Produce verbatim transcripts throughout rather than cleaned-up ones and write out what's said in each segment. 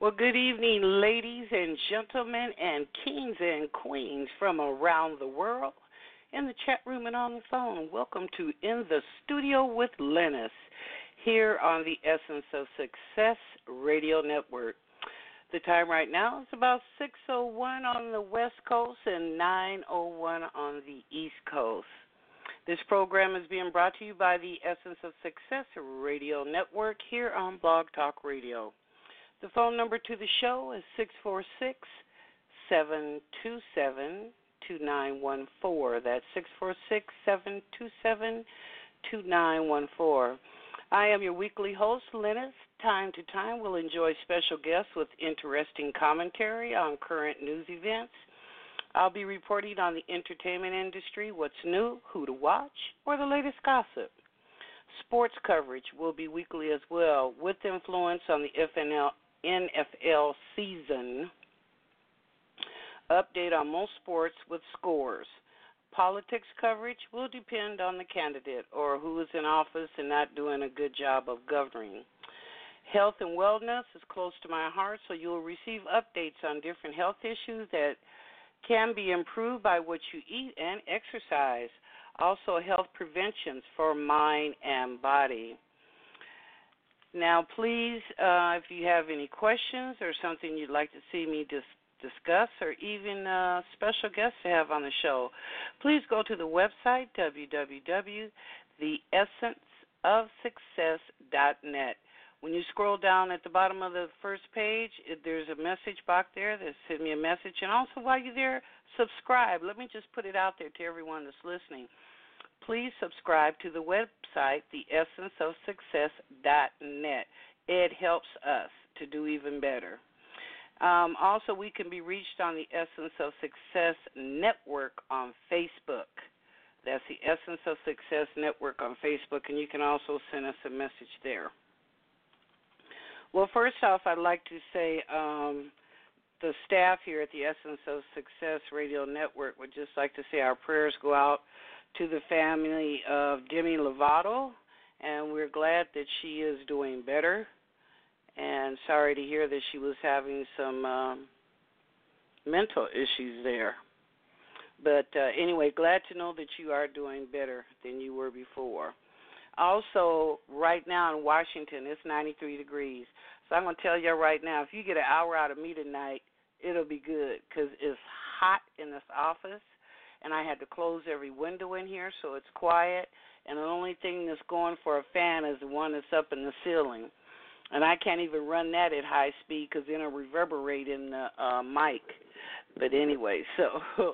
Well, good evening, ladies and gentlemen, and kings and queens from around the world, in the chat room and on the phone. Welcome to In the Studio with Lennis, here on the Essence of Success Radio Network. The time right now is about six oh one on the West Coast and nine oh one on the East Coast. This program is being brought to you by the Essence of Success Radio Network here on Blog Talk Radio. The phone number to the show is six four six, seven two seven, two nine one four. That's six four six, seven two seven, two nine one four. I am your weekly host, Lennis. Time to time, we'll enjoy special guests with interesting commentary on current news events. I'll be reporting on the entertainment industry, what's new, who to watch, or the latest gossip. Sports coverage will be weekly as well, with influence on the N F L season. Update on most sports with scores. Politics coverage will depend on the candidate or who is in office and not doing a good job of governing. Health and wellness is close to my heart, so you'll receive updates on different health issues that can be improved by what you eat and exercise. Also, health preventions for mind and body. Now, please, uh, if you have any questions or something you'd like to see me dis- discuss or even uh, special guests to have on the show, please go to the website, w w w dot the essence of success dot net. When you scroll down at the bottom of the first page, it, there's a message box there that send me a message. And also, while you're there, subscribe. Let me just put it out there to everyone that's listening. Please subscribe to the website, the essence of success dot net. It helps us to do even better. Um, also, we can be reached on the Essence of Success Network on Facebook. That's the Essence of Success Network on Facebook, and you can also send us a message there. Well, first off, I'd like to say um, the staff here at the Essence of Success Radio Network would just like to say our prayers go out to the family of Demi Lovato, and we're glad that she is doing better, and sorry to hear that she was having some um, mental issues there. But uh, anyway, glad to know that you are doing better than you were before. Also, right now in Washington, it's ninety-three degrees. So I'm going to tell you right now, if you get an hour out of me tonight, it'll be good because it's hot in this office, and I had to close every window in here so it's quiet, and the only thing that's going for a fan is the one that's up in the ceiling. And I can't even run that at high speed because then it'll reverberate in the uh, mic. But anyway, so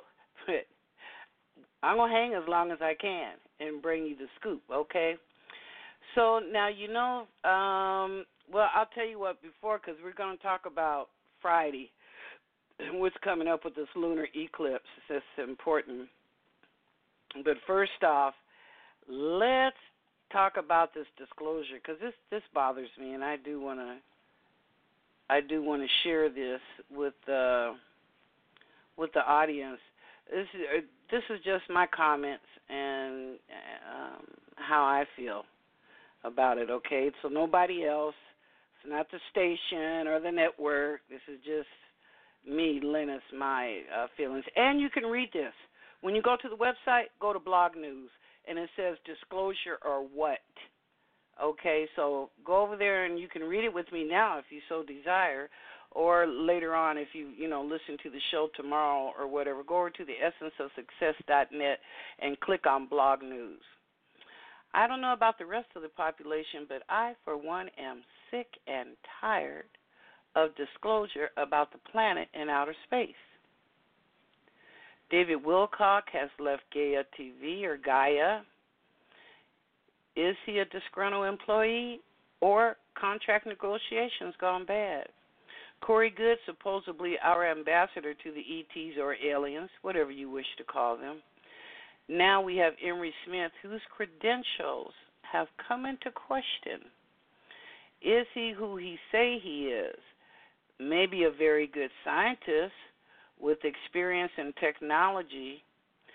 I'm going to hang as long as I can and bring you the scoop, okay? So now, you know, um, well, I'll tell you what before, because we're going to talk about Friday and what's coming up with this lunar eclipse. That's important. But first off, let's talk about this disclosure, because this, this bothers me, and I do want to I do want to share this with uh, with the audience. This is this is just my comments and um, how I feel about it. Okay, so nobody else. It's not the station or the network. This is just me, Lennis, my uh, feelings. And you can read this. When you go to the website, go to Blog News, and it says disclosure or what. Okay, so go over there and you can read it with me now if you so desire, or later on if you, you know, listen to the show tomorrow or whatever. Go over to the essence of success dot net and click on Blog News. I don't know about the rest of the population, but I, for one, am sick and tired of disclosure about the planet in outer space. David Wilcock has left Gaia T V or Gaia. Is he a disgruntled employee or contract negotiations gone bad? Corey Good, supposedly our ambassador to the E Ts or aliens, whatever you wish to call them. Now we have Emery Smith, whose credentials have come into question. Is he who he say he is? Maybe a very good scientist with experience in technology,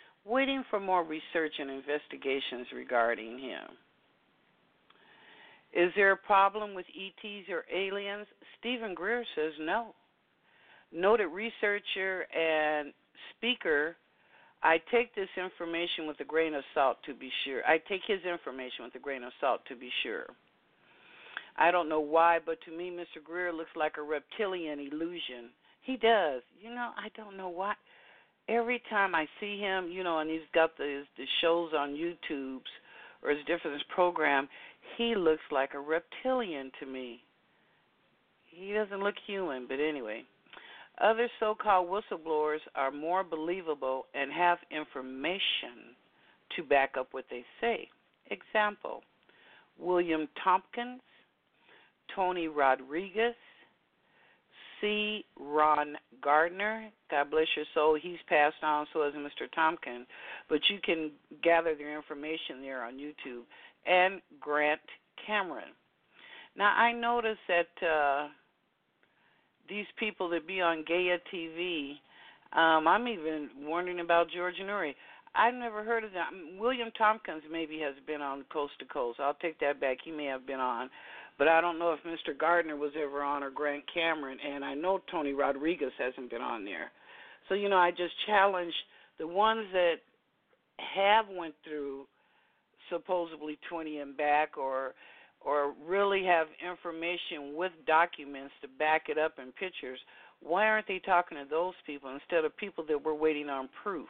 waiting for more research and investigations regarding him. Is there a problem with E Ts or aliens? Stephen Greer says no. Noted researcher and speaker, I take this information with a grain of salt to be sure. I take his information with a grain of salt to be sure. I don't know why, but to me, Mister Greer looks like a reptilian illusion. He does. You know, I don't know why. Every time I see him, you know, and he's got the, the shows on YouTube's or his different program, he looks like a reptilian to me. He doesn't look human, but anyway. Other so-called whistleblowers are more believable and have information to back up what they say. Example, William Tompkins, Tony Rodriguez, C. Ron Gardner. God bless your soul. He's passed on, so has Mister Tompkins. But you can gather their information there on YouTube. And Grant Cameron. Now, I noticed that uh, these people that be on Gaia T V, um, I'm even wondering about George Noory. I've never heard of them. William Tompkins maybe has been on Coast to Coast. I'll take that back. He may have been on. But I don't know if Mister Gardner was ever on or Grant Cameron, and I know Tony Rodriguez hasn't been on there. So, you know, I just challenge the ones that have went through supposedly twenty and back or or really have information with documents to back it up in pictures. Why aren't they talking to those people instead of people that were waiting on proof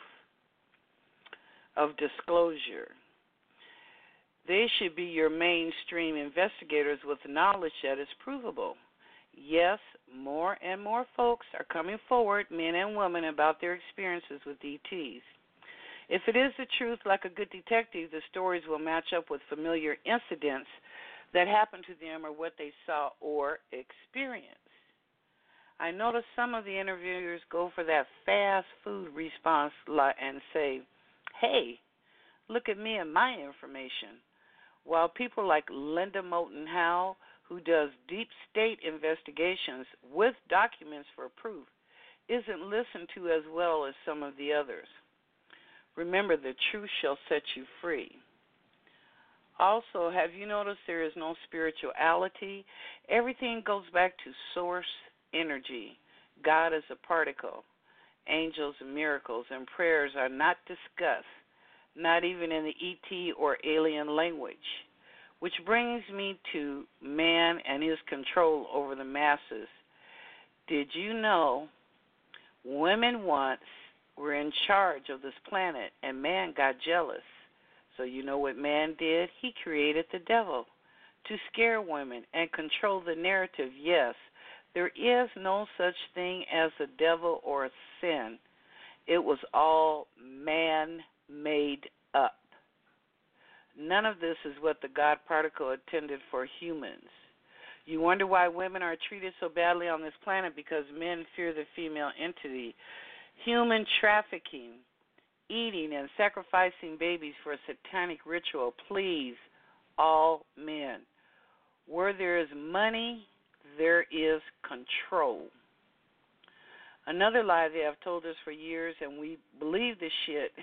of disclosure? They should be your mainstream investigators with knowledge that is provable. Yes, more and more folks are coming forward, men and women, about their experiences with E Ts. If it is the truth, like a good detective, the stories will match up with familiar incidents that happened to them or what they saw or experienced. I notice some of the interviewers go for that fast food response and say, hey, look at me and my information. While people like Linda Moulton Howe, who does deep state investigations with documents for proof, isn't listened to as well as some of the others. Remember, the truth shall set you free. Also, have you noticed there is no spirituality? Everything goes back to source energy. God is a particle. Angels and miracles and prayers are not discussed, not even in the E T or alien language. Which brings me to man and his control over the masses. Did you know women once were in charge of this planet and man got jealous? So you know what man did? He created the devil to scare women and control the narrative. Yes, there is no such thing as a devil or a sin. It was all man-made up. None of this is what the God particle intended for humans. You wonder why women are treated so badly on this planet? Because men fear the female entity. Human trafficking, eating and sacrificing babies for a satanic ritual. Please, all men. Where there is money, there is control. Another lie they have told us for years, and we believe this shit.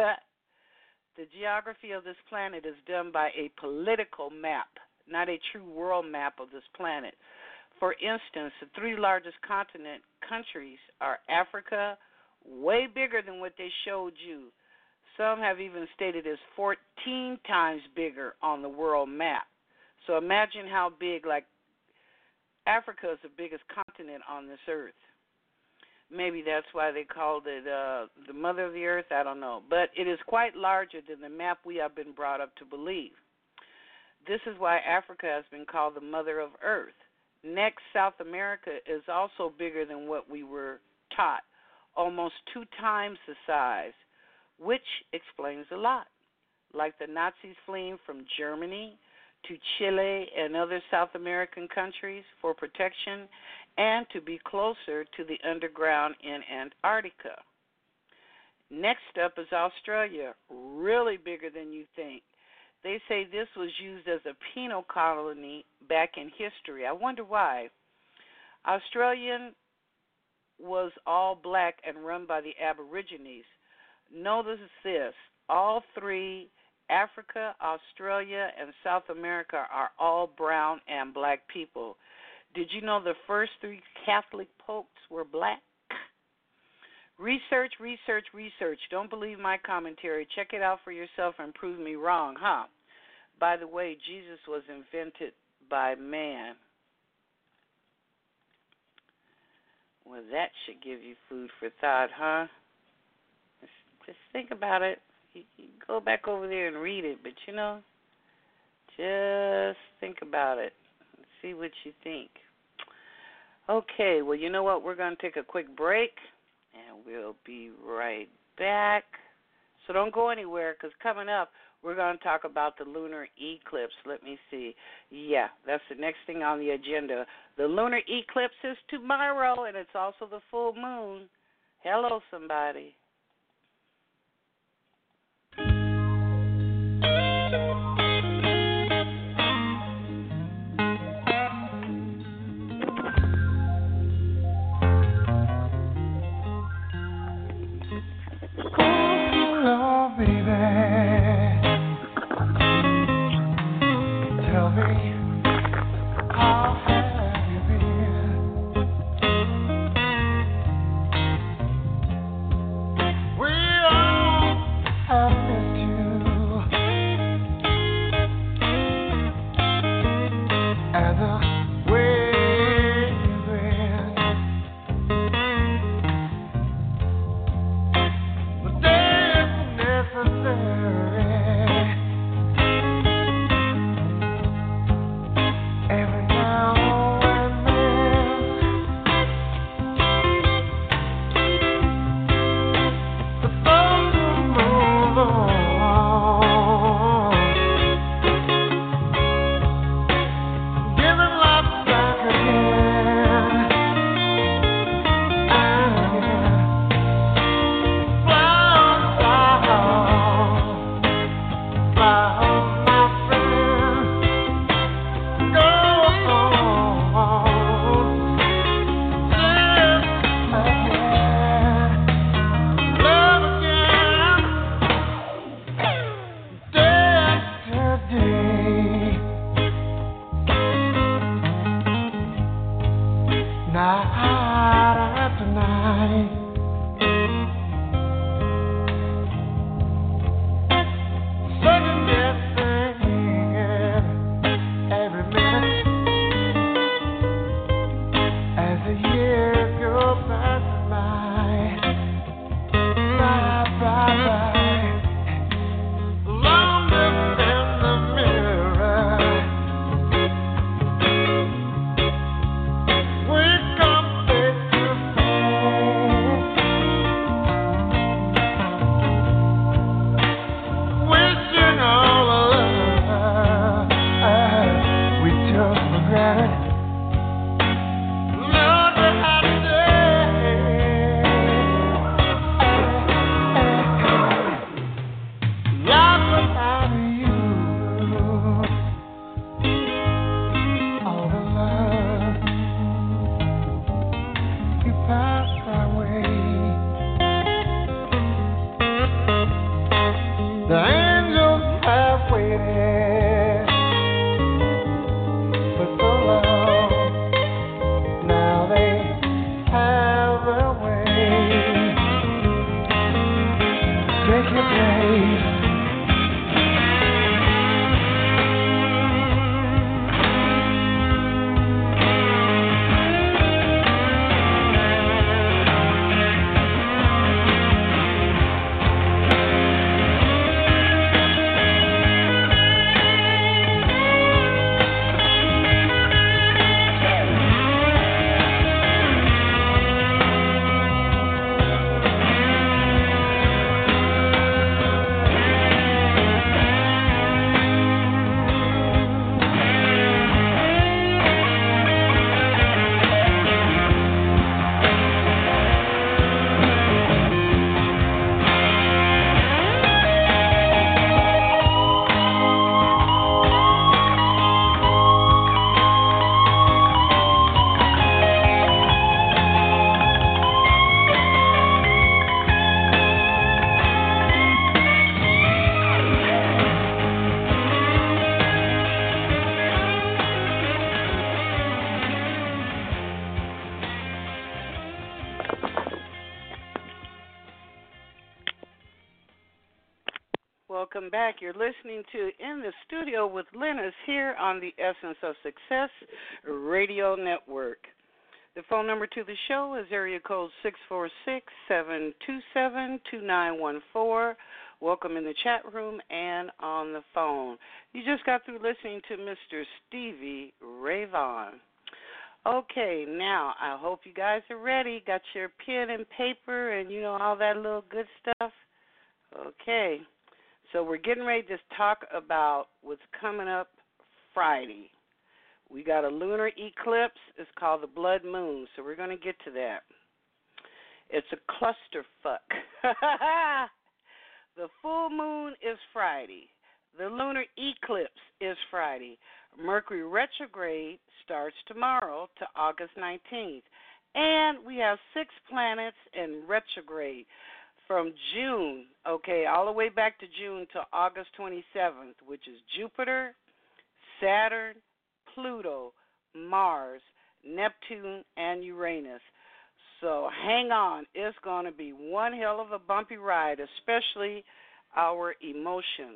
The geography of this planet is done by a political map, not a true world map of this planet. For instance, the three largest continent countries are Africa, way bigger than what they showed you. Some have even stated it's fourteen times bigger on the world map. So imagine how big, like Africa is the biggest continent on this earth. Maybe that's why they called it uh, the mother of the earth, I don't know. But it is quite larger than the map we have been brought up to believe. This is why Africa has been called the mother of earth. Next, South America is also bigger than what we were taught, almost two times the size, which explains a lot. Like the Nazis fleeing from Germany to Chile and other South American countries for protection and to be closer to the underground in Antarctica. Next up is Australia, really bigger than you think. They say this was used as a penal colony back in history. I wonder why. Australian was all black and run by the Aborigines. Notice this, all three Africa, Australia, and South America are all brown and black people. Did you know the first three Catholic popes were black? Research, research, research. Don't believe my commentary. Check it out for yourself and prove me wrong, huh? By the way, Jesus was invented by man. Well, that should give you food for thought, huh? Just, just think about it. You, you go back over there and read it, but, you know, just think about it and see what you think. Okay, well, you know what? We're going to take a quick break, and we'll be right back. So don't go anywhere, because coming up, we're going to talk about the lunar eclipse. Let me see. Yeah, that's the next thing on the agenda. The lunar eclipse is tomorrow, and it's also the full moon. Hello, somebody. Oh, baby. Tell me, how have you been? We all have missed you. welcome back. You're listening to In the Studio with Lennis here on the Essence of Success Radio Network. The phone number to the show is area code six four six, seven two seven, two nine one four. Welcome in the chat room and on the phone. You just got through listening to Mister Stevie Ray Vaughan. Okay, now I hope you guys are ready. Got your pen and paper and, you know, all that little good stuff? Okay, so we're getting ready to talk about what's coming up Friday. We got a lunar eclipse. It's called the blood moon, so we're going to get to that. It's a clusterfuck. The full moon is Friday. The lunar eclipse is Friday. Mercury retrograde starts tomorrow to August nineteenth. And we have six planets in retrograde from June, okay, all the way back to June to August twenty-seventh, which is Jupiter, Saturn, Pluto, Mars, Neptune, and Uranus. So hang on. It's going to be one hell of a bumpy ride, especially our emotions.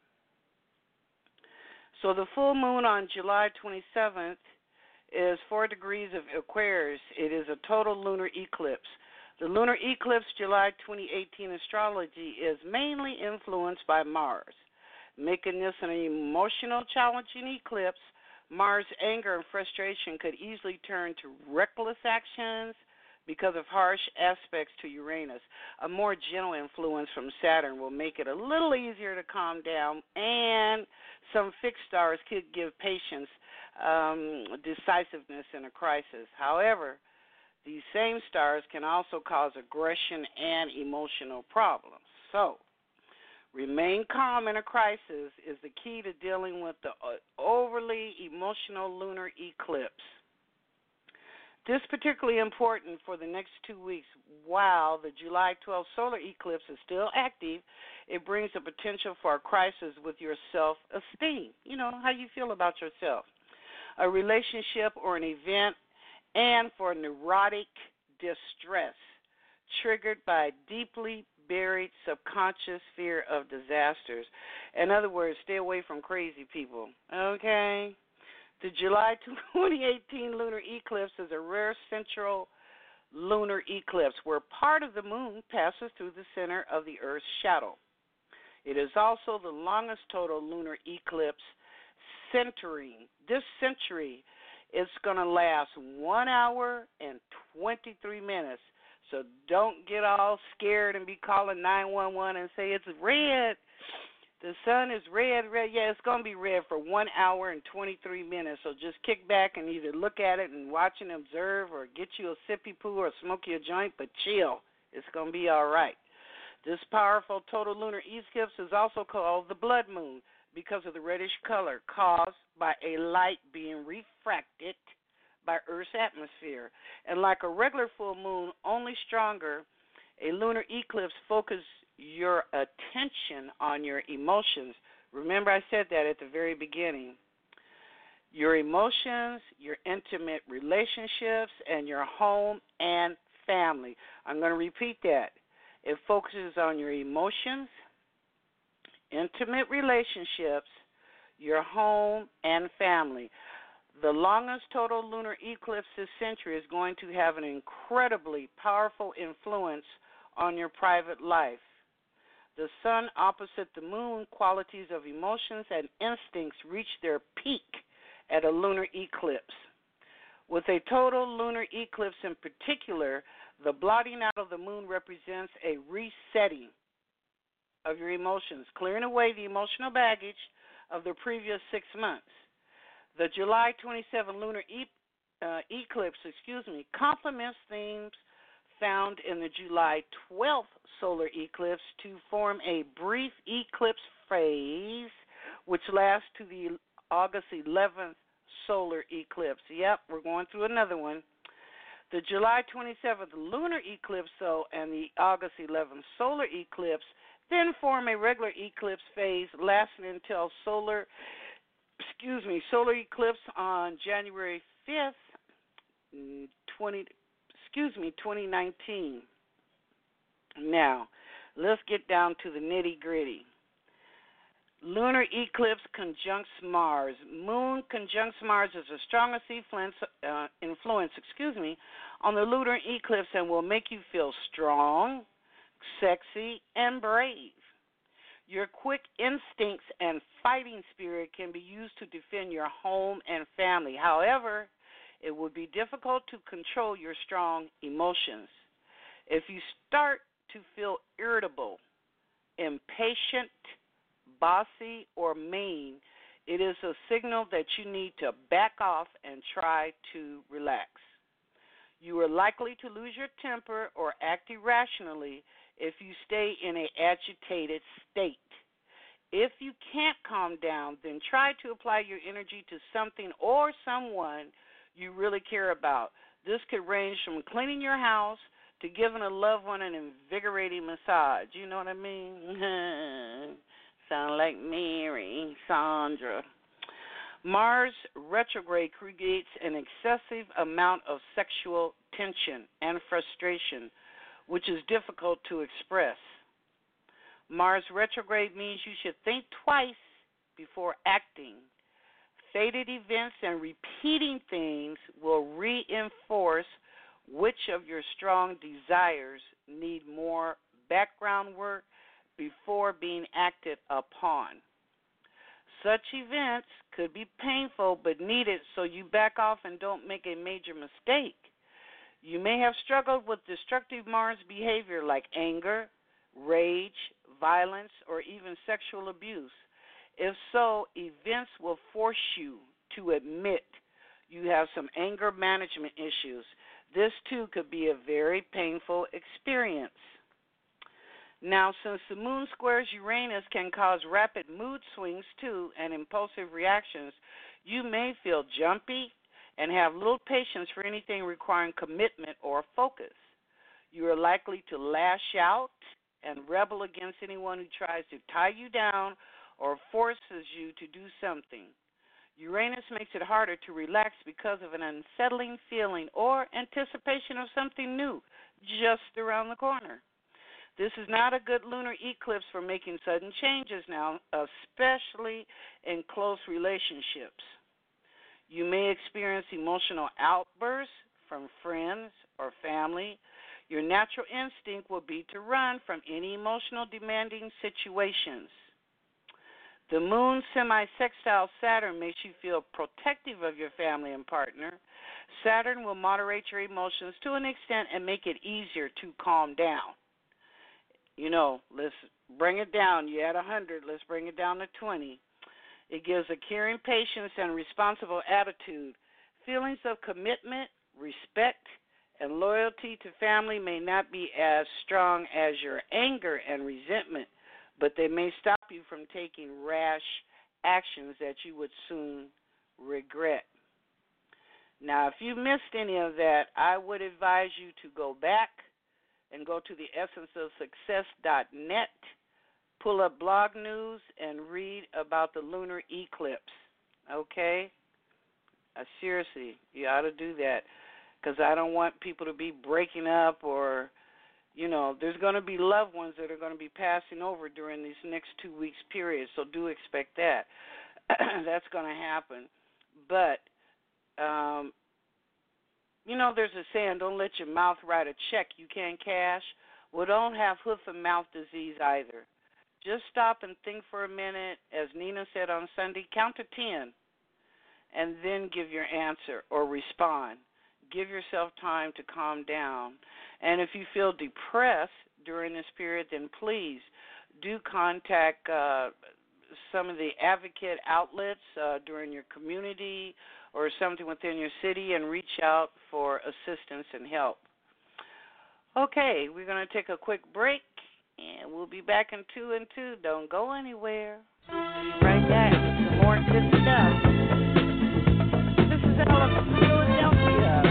So the full moon on July twenty-seventh is four degrees of Aquarius. It is a total lunar eclipse. The lunar eclipse July twenty eighteen astrology is mainly influenced by Mars, making this an emotional, challenging eclipse. Mars' anger and frustration could easily turn to reckless actions because of harsh aspects to Uranus. A more gentle influence from Saturn will make it a little easier to calm down, and some fixed stars could give patience, um, decisiveness in a crisis. However, these same stars can also cause aggression and emotional problems. So, remain calm in a crisis is the key to dealing with the overly emotional lunar eclipse. This is particularly important for the next two weeks. While the July twelfth solar eclipse is still active, it brings a potential for a crisis with your self-esteem. You know, how you feel about yourself. A relationship or an event, and for neurotic distress triggered by deeply buried subconscious fear of disasters. In other words, stay away from crazy people, okay? The July twenty eighteen lunar eclipse is a rare central lunar eclipse where part of the moon passes through the center of the Earth's shadow. It is also the longest total lunar eclipse centering. This century is going to last one hour and twenty-three minutes. So don't get all scared and be calling nine one one and say it's red. The sun is red, red. Yeah, it's going to be red for one hour and twenty-three minutes. So just kick back and either look at it and watch and observe, or get you a sippy poo or smoke you a joint, but chill. It's going to be all right. This powerful total lunar eclipse is also called the blood moon because of the reddish color caused by a light being refracted by Earth's atmosphere. And like a regular full moon, only stronger, a lunar eclipse focuses your attention on your emotions. Remember, I said that at the very beginning. Your emotions, your intimate relationships, and your home and family. I'm going to repeat that. It focuses on your emotions, intimate relationships, your home, and family. The longest total lunar eclipse this century is going to have an incredibly powerful influence on your private life. The sun opposite the moon, qualities of emotions and instincts reach their peak at a lunar eclipse. With a total lunar eclipse in particular, the blotting out of the moon represents a resetting of your emotions, clearing away the emotional baggage of the previous six months. The July twenty-seventh lunar e- uh, eclipse, excuse me, complements themes found in the July twelfth solar eclipse to form a brief eclipse phase, which lasts to the August eleventh solar eclipse. Yep, we're going through another one. The July twenty-seventh lunar eclipse, though, and the August eleventh solar eclipse then form a regular eclipse phase lasting until solar, excuse me, solar eclipse on January fifth, twenty, excuse me, twenty nineteen. Now, let's get down to the nitty-gritty. Lunar eclipse conjuncts Mars. Moon conjuncts Mars is the strongest influence, uh, influence, excuse me, on the lunar eclipse and will make you feel strong, sexy, and brave. Your quick instincts and fighting spirit can be used to defend your home and family. However, it would be difficult to control your strong emotions. If you start to feel irritable, impatient, bossy, or mean, it is a signal that you need to back off and try to relax. You are likely to lose your temper or act irrationally if you stay in an agitated state. If you can't calm down, then try to apply your energy to something or someone you really care about. This could range from cleaning your house to giving a loved one an invigorating massage. You know what I mean? Sound like Mary, Sandra. Mars retrograde creates an excessive amount of sexual tension and frustration, which is difficult to express. Mars retrograde means you should think twice before acting. Fated events and repeating things will reinforce which of your strong desires need more background work before being acted upon. Such events could be painful but needed so you back off and don't make a major mistake. You may have struggled with destructive Mars behavior like anger, rage, violence, or even sexual abuse. If so, events will force you to admit you have some anger management issues. This, too, could be a very painful experience. Now, since the moon squares Uranus can cause rapid mood swings, too, and impulsive reactions, you may feel jumpy and have little patience for anything requiring commitment or focus. You are likely to lash out and rebel against anyone who tries to tie you down or forces you to do something. Uranus makes it harder to relax because of an unsettling feeling or anticipation of something new just around the corner. This is not a good lunar eclipse for making sudden changes now, especially in close relationships. You may experience emotional outbursts from friends or family. Your natural instinct will be to run from any emotional demanding situations. The moon semi-sextile Saturn makes you feel protective of your family and partner. Saturn will moderate your emotions to an extent and make it easier to calm down. You know, let's bring it down. You had one hundred, let's bring it down to twenty. It gives a caring patience and responsible attitude. Feelings of commitment, respect, and loyalty to family may not be as strong as your anger and resentment, but they may stop you from taking rash actions that you would soon regret. Now, if you missed any of that, I would advise you to go back and go to the essence of success dot net, pull up blog news, and read about the lunar eclipse, okay? Uh, seriously, you ought to do that because I don't want people to be breaking up or, you know, there's going to be loved ones that are going to be passing over during these next two weeks period, so do expect that. That's going to happen. But, um, you know, there's a saying, don't let your mouth write a check you can't cash. Well, don't have hoof and mouth disease either. Just stop and think for a minute. As Nina said on Sunday, count to ten and then give your answer or respond. Give yourself time to calm down. And if you feel depressed during this period, then please do contact uh, some of the advocate outlets uh, during your community or something within your city and reach out for assistance and help. Okay, we're going to take a quick break, and we'll be back in two and two. Don't go anywhere. We'll be right back with some more good stuff. This is Ella from Philadelphia.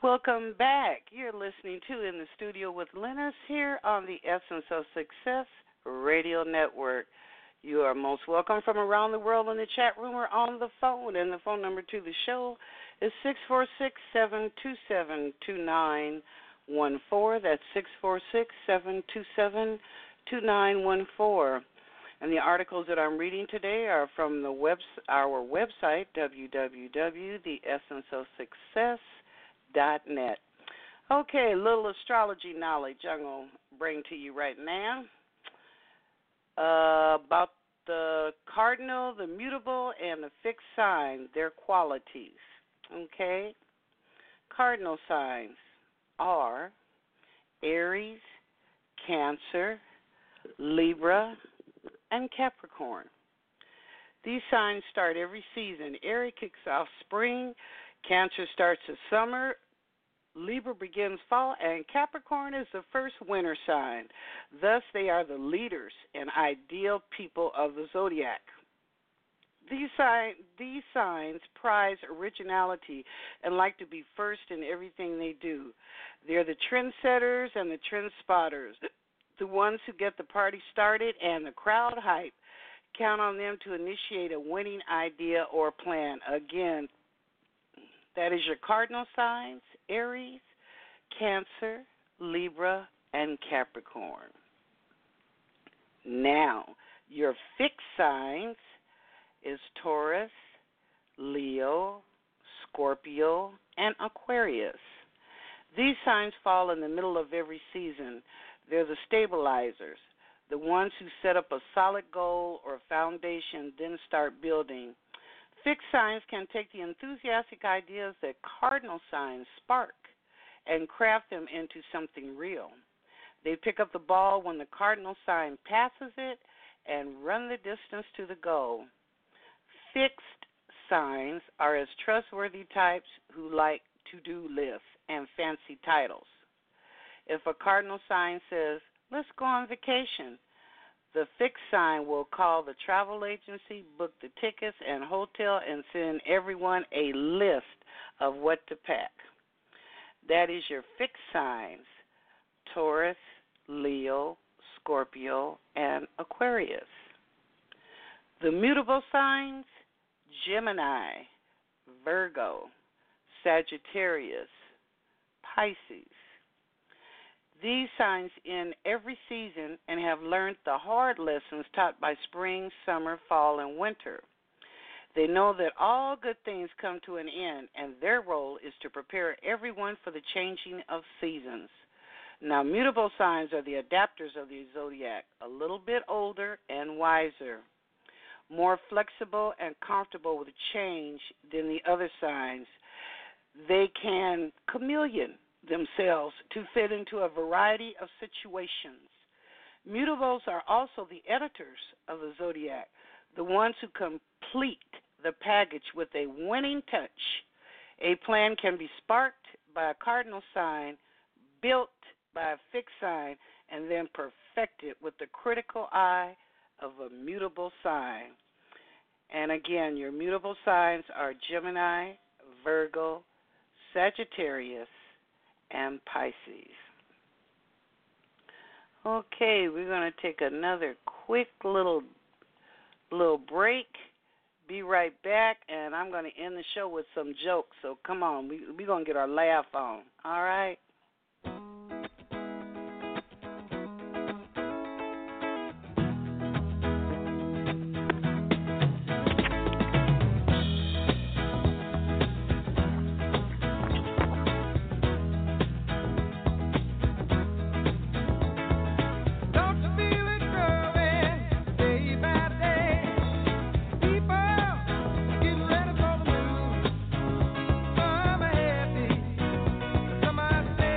Welcome back. You're listening to In the Studio with Lennis here on the Essence of Success Radio Network. You are most welcome from around the world in the chat room or on the phone. And the phone number to the show is six four six, seven two seven, two nine one four. That's six four six, seven two seven, two nine one four. And the articles that I'm reading today are from the web, our website, w w w dot the essence of success dot net. Okay, a little astrology knowledge I'm going to bring to you right now uh, about the cardinal, the mutable, and the fixed sign, their qualities. Okay? Cardinal signs are Aries, Cancer, Libra, and Capricorn. These signs start every season. Aries kicks off spring, Cancer starts the summer, Libra begins fall, and Capricorn is the first winter sign. Thus, they are the leaders and ideal people of the zodiac. These, sign, these signs prize originality and like to be first in everything they do. They're the trendsetters and the trend spotters, the ones who get the party started and the crowd hype. Count on them to initiate a winning idea or plan. Again, that is your cardinal signs, Aries, Cancer, Libra, and Capricorn. Now, your fixed signs is Taurus, Leo, Scorpio, and Aquarius. These signs fall in the middle of every season. They're the stabilizers, the ones who set up a solid goal or foundation, then start building. Fixed signs can take the enthusiastic ideas that cardinal signs spark and craft them into something real. They pick up the ball when the cardinal sign passes it and run the distance to the goal. Fixed signs are as trustworthy types who like to-do lists and fancy titles. If a cardinal sign says, "Let's go on vacation," the fixed sign will call the travel agency, book the tickets and hotel, and send everyone a list of what to pack. That is your fixed signs, Taurus, Leo, Scorpio, and Aquarius. The mutable signs, Gemini, Virgo, Sagittarius, Pisces. These signs end every season and have learned the hard lessons taught by spring, summer, fall, and winter. They know that all good things come to an end, and their role is to prepare everyone for the changing of seasons. Now, mutable signs are the adapters of the zodiac, a little bit older and wiser, more flexible and comfortable with change than the other signs. They can chameleon themselves to fit into a variety of situations. Mutables are also the editors of the zodiac, the ones who complete the package with a winning touch. A plan can be sparked by a cardinal sign, built by a fixed sign, and then perfected with the critical eye of a mutable sign. And again, your mutable signs are Gemini, Virgo, Sagittarius, and Pisces. Okay, we're going to take another quick little little break. Be right back, and I'm going to end the show with some jokes. So come on, we, we're going to get our laugh on. All right? Somebody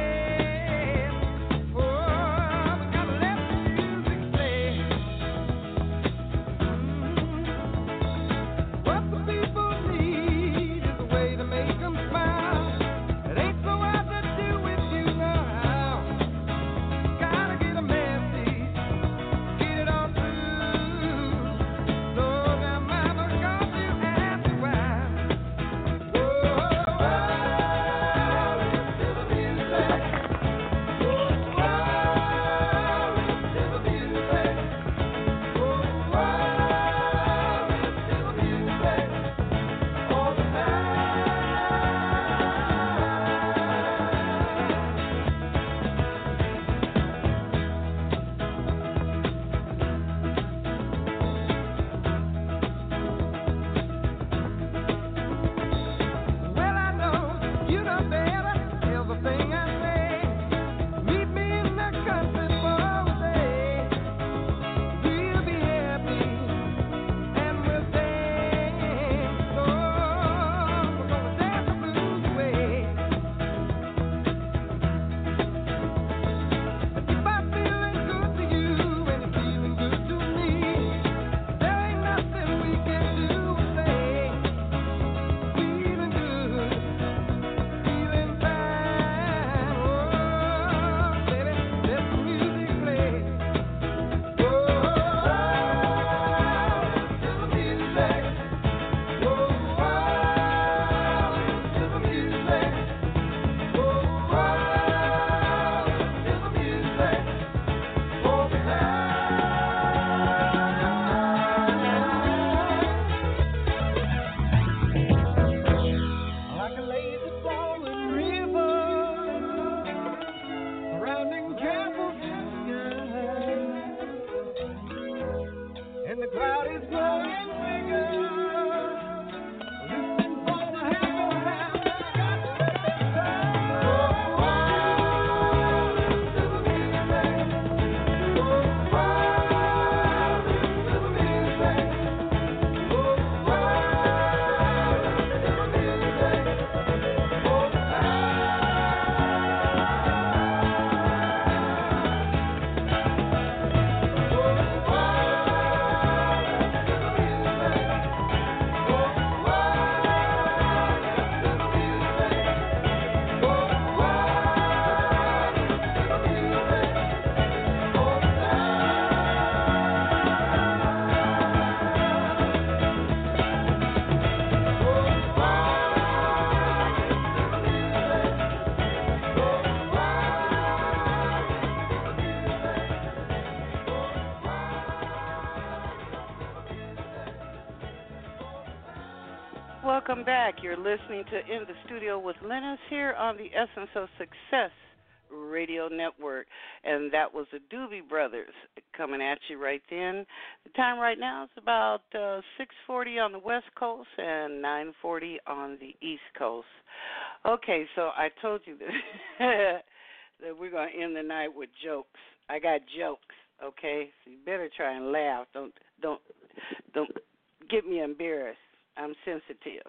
Welcome back. You're listening to In the Studio with Lennox here on the Essence of Success Radio Network. And that was the Doobie Brothers coming at you right then. The time right now is about uh, six forty on the West Coast and nine forty on the East Coast. Okay, so I told you that, that we're going to end the night with jokes. I got jokes, okay? So you better try and laugh. Don't, don't, don't get me embarrassed. I'm sensitive.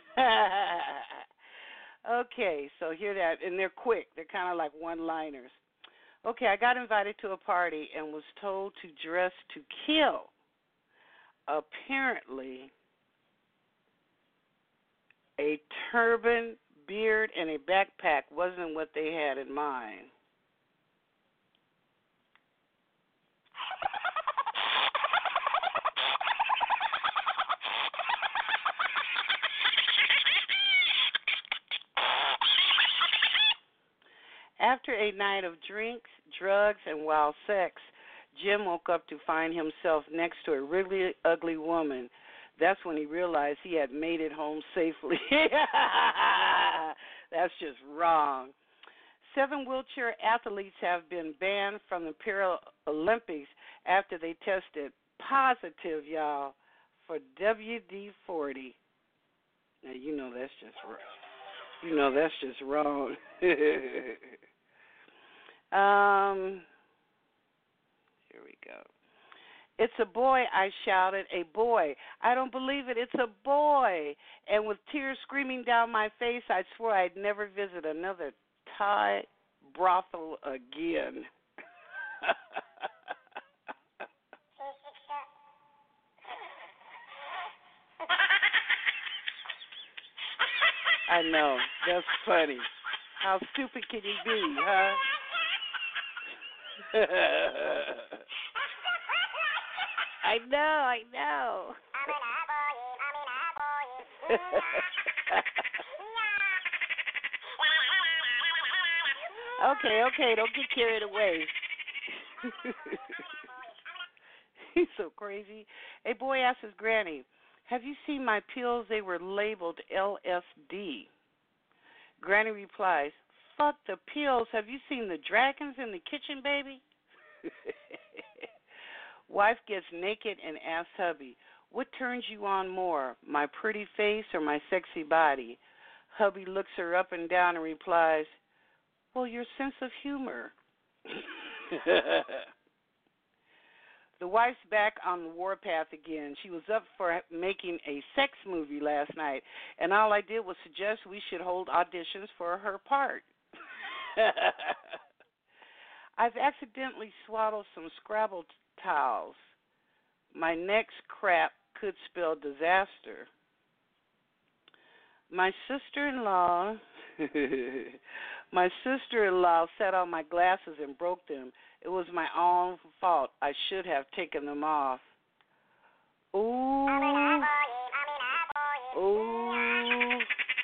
Okay, so hear that, and they're quick. They're kind of like one-liners. Okay, I got invited to a party and was told to dress to kill. Apparently, a turban, beard, and a backpack wasn't what they had in mind. After a night of drinks, drugs, and wild sex, Jim woke up to find himself next to a really ugly woman. That's when he realized he had made it home safely. That's just wrong. Seven wheelchair athletes have been banned from the Paralympics after they tested positive, y'all, for W D forty. Now, you know that's just wrong. You know that's just wrong. um, here we go. It's a boy, I shouted. A boy. I don't believe it. It's a boy. And with tears screaming down my face, I swore I'd never visit another Thai brothel again. I know. That's funny. How stupid can you be, huh? I know, I know. Okay, okay, don't get carried away. He's so crazy. A boy asked his granny, have you seen my pills? They were labeled L S D. Granny replies, fuck the pills. Have you seen the dragons in the kitchen, baby? Wife gets naked and asks hubby, what turns you on more, my pretty face or my sexy body? Hubby looks her up and down and replies, well, your sense of humor. The wife's back on the warpath again. She was up for making a sex movie last night, and all I did was suggest we should hold auditions for her part. I've accidentally swallowed some Scrabble towels. My next crap could spell disaster. My sister-in-law, my sister-in-law set on my glasses and broke them. It was my own fault. I should have taken them off. Ooh. Ooh.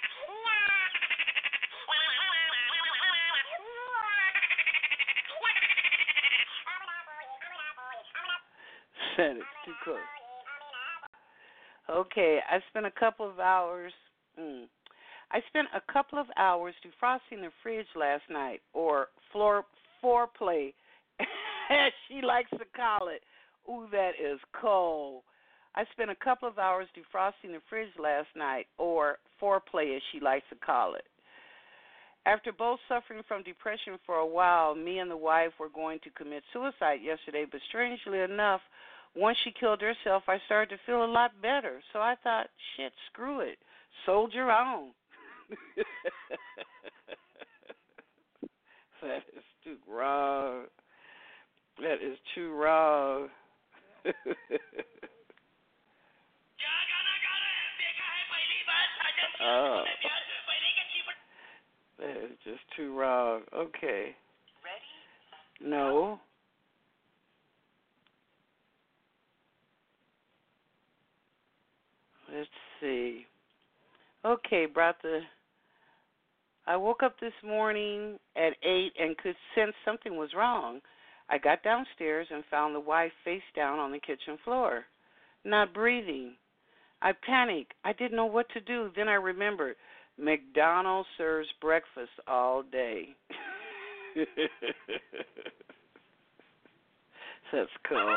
Said it too close. Okay, I spent a couple of hours. Mm, I spent a couple of hours defrosting the fridge last night, or floor foreplay, as she likes to call it. Ooh, that is cold. I spent a couple of hours defrosting the fridge last night, or foreplay, as she likes to call it. After both suffering from depression for a while, me and the wife were going to commit suicide yesterday, but strangely enough, once she killed herself, I started to feel a lot better. So I thought, shit, screw it. Soldier on. That is too wrong. That is too wrong. Oh. That is just too wrong. Okay. Ready? No. Let's see. Okay, brought the. I woke up this morning at eight and could sense something was wrong. I got downstairs and found the wife face down on the kitchen floor, not breathing. I panicked. I didn't know what to do. Then I remembered McDonald's serves breakfast all day. That's cool.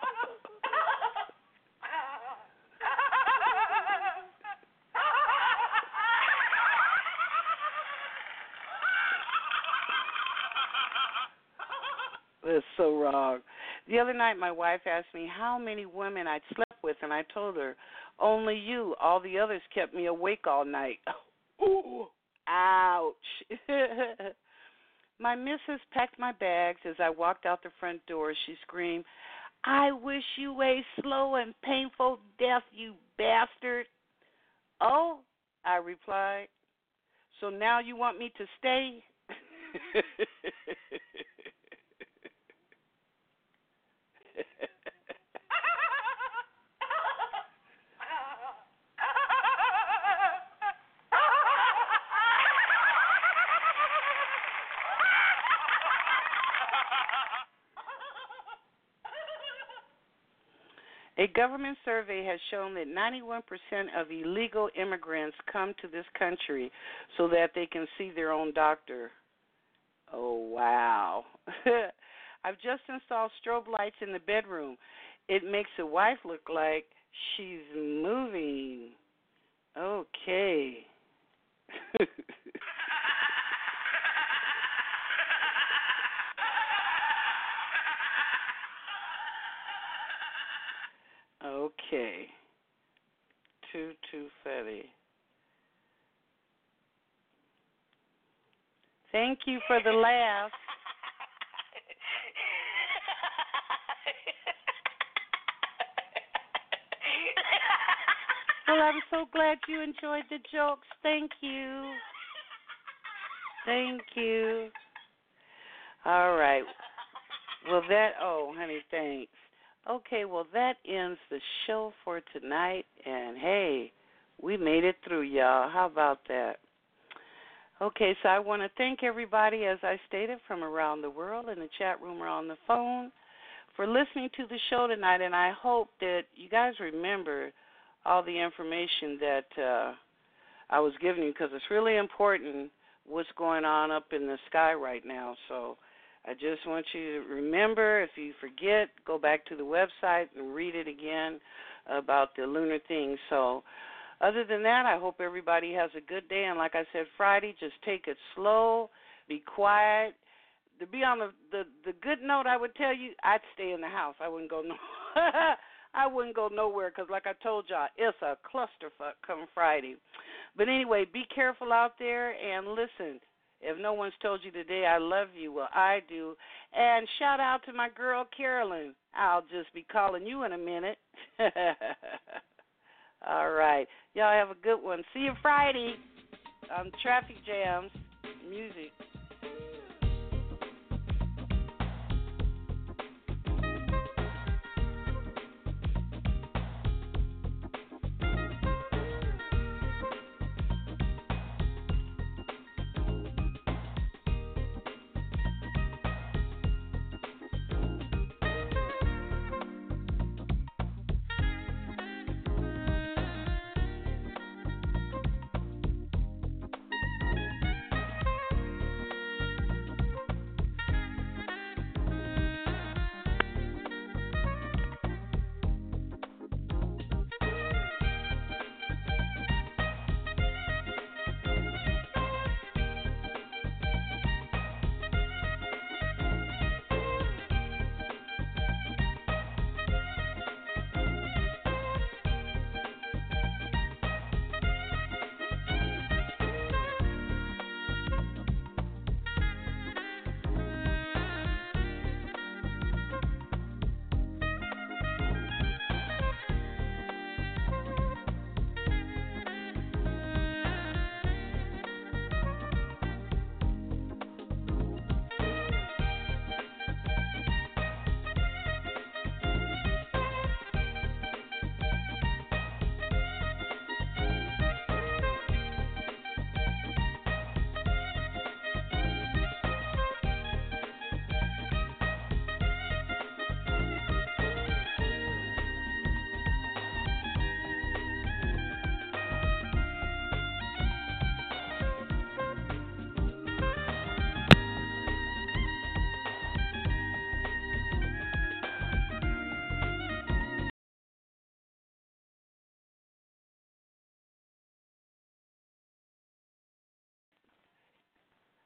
That's so wrong. The other night, my wife asked me how many women I'd slept with, and I told her, only you. All the others kept me awake all night. Ooh, ouch. My missus packed my bags. As I walked out the front door, she screamed, I wish you a slow and painful death, you bastard. Oh, I replied, so now you want me to stay? A government survey has shown that ninety-one percent of illegal immigrants come to this country so that they can see their own doctor. Oh, wow. I've just installed strobe lights in the bedroom. It makes the wife look like she's moving. Okay. Okay. Too, too funny. Thank you for the laugh. Well, I'm so glad you enjoyed the jokes. Thank you. Thank you. All right. Well, that, oh, honey, thanks. Okay, well, that ends the show for tonight. And, hey, we made it through, y'all. How about that? Okay, so I want to thank everybody, as I stated, from around the world in the chat room or on the phone for listening to the show tonight. And I hope that you guys remember all the information that uh, I was giving you, because it's really important what's going on up in the sky right now. So I just want you to remember, if you forget, go back to the website and read it again about the lunar things. So other than that, I hope everybody has a good day. And like I said, Friday, just take it slow, be quiet. To be on the, the, the good note, I would tell you, I'd stay in the house. I wouldn't go no I wouldn't go nowhere, because like I told y'all, it's a clusterfuck come Friday. But anyway, be careful out there, and listen, if no one's told you today I love you, well, I do. And shout out to my girl, Carolyn. I'll just be calling you in a minute. All right. Y'all have a good one. See you Friday on Traffic Jams.